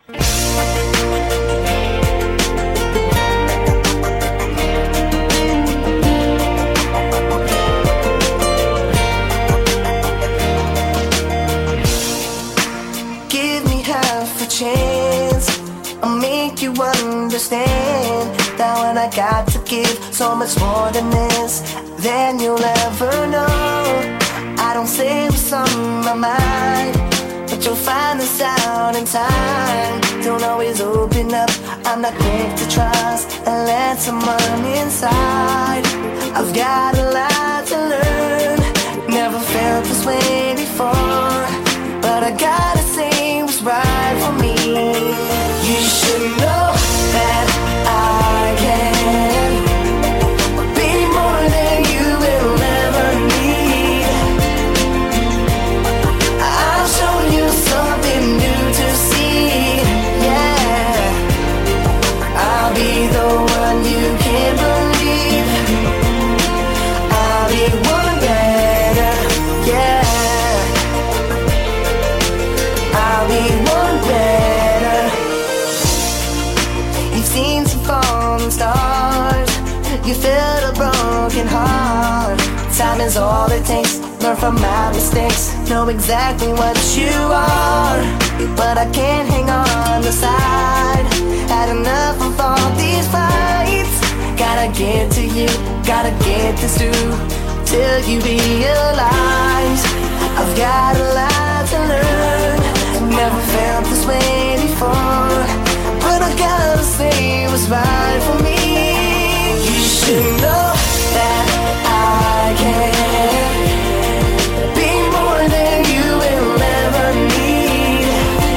Give me half a chance, I'll make you understand that when I got to give so much more than this, then you'll ever know. I don't say what's on my mind, but you'll find this out in time. Don't always open up, I'm not quick to trust and let someone inside. I've got a lot to learn, never felt this way before, but I gotta say what's right for me. You should know that I can be more than you will ever need. I'll show you something new to see, yeah. I'll be the one you can't believe. I'll be one better, yeah. I'll be one better. You've seen some falling stars, you felt a broken heart. Time is all it takes, learn from my mistakes, know exactly what you are. But I can't hang on the side, had enough of all these fights. Gotta get to you, gotta get this through, till you realize I've got a lot to learn. Never felt this way before, but I gotta say what's right for me. You should know that I can be more than you will ever need.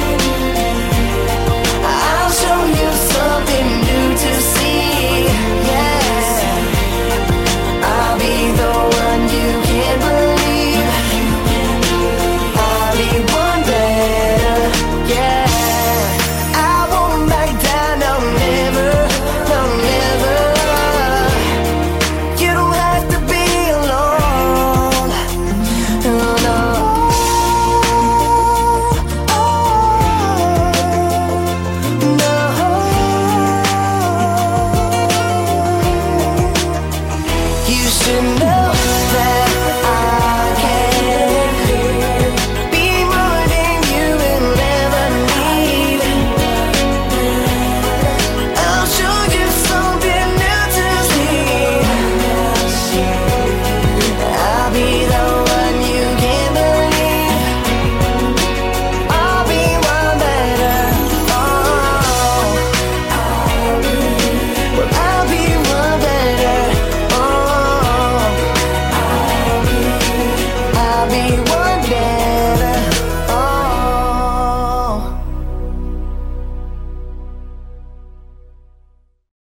I'll show you something new to see, yeah. I'll be the one you can't believe. I'll be one better, yeah. I won't back down, no never, no never. You don't have to be alone, no, no. You should know that I can be more than you will ever need. I'll show you something new to see. I'll be the one you can't believe. I'll be one better. Oh, well, I'll be one better. Oh, I'll be